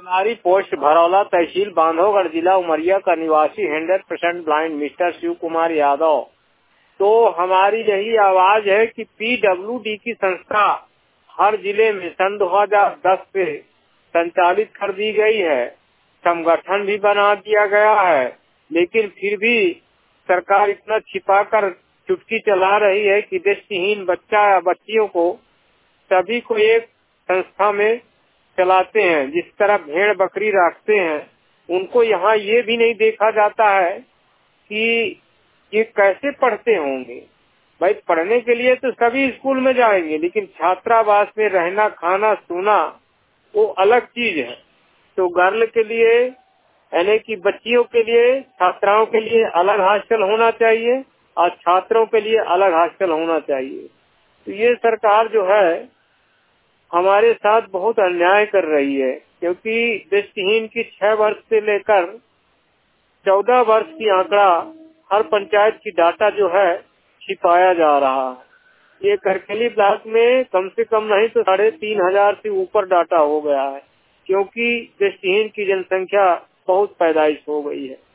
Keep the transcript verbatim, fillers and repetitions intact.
हमारी पोस्ट भरौला, तहसील बांधवगढ़, जिला उमरिया का निवासी hundred percent blind mister Shiv Kumar Yadav. तो हमारी यही आवाज है कि पीडब्ल्यूडी की संस्था हर जिले में सन दो हज़ार दस से संचालित कर दी गई है, संगठन भी बना दिया गया है, लेकिन फिर भी सरकार इतना छिपाकर चुटकी चला रही है कि दृष्टिहीन बच्चा या बच्चियों को सभी को एक संस्था में चलाते हैं। जिस तरह भेड़ बकरी रखते हैं, उनको यहाँ ये भी नहीं देखा जाता है कि ये कैसे पढ़ते होंगे। भाई पढ़ने के लिए तो सभी स्कूल में जाएंगे, लेकिन छात्रावास में रहना, खाना, सोना वो अलग चीज है। तो गर्ल के लिए यानी कि बच्चियों के लिए, छात्राओं के लिए अलग हॉस्टल होना चाहिए और छात्रों के लिए अलग हॉस्टल होना चाहिए। तो ये सरकार जो है हमारे साथ बहुत अन्याय कर रही है, क्योंकि दृष्टिहीन की छह वर्ष से लेकर चौदह वर्ष की आंकड़ा हर पंचायत की डाटा जो है छिपाया जा रहा है। ये करकेली ब्लॉक में कम से कम नहीं तो साढ़े तीन हजार से ऊपर डाटा हो गया है, क्योंकि दृष्टिहीन की जनसंख्या बहुत पैदाइश हो गई है।